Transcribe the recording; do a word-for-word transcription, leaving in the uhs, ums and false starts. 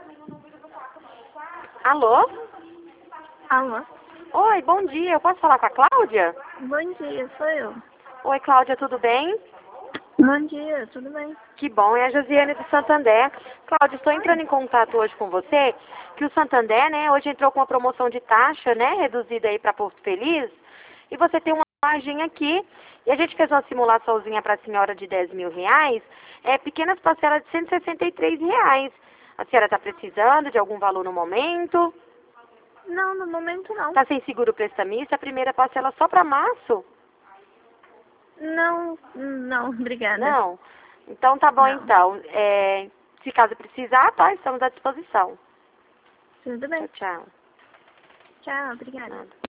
Alô? Alô? Oi, bom dia. Eu posso falar com a Cláudia? Bom dia, sou eu. Oi, Cláudia, tudo bem? Bom dia, tudo bem? Que bom, é a Josiane do Santander. Cláudia, estou entrando em contato hoje com você, que o Santander, né, hoje entrou com uma promoção de taxa, né, reduzida aí para Porto Feliz, e você tem uma margem aqui, e a gente fez uma simulaçãozinha para a senhora de dez mil reais, é, pequenas parcelas de cento e sessenta e três reais. A senhora está precisando de algum valor no momento? Não, no momento não. Está sem seguro prestamista, a primeira parcela só para março? Não, não, obrigada. Não? Então tá bom Não. então. É, se caso precisar, tá? Estamos à disposição. Tudo Tchau, bem. tchau. Tchau, obrigada. Nada.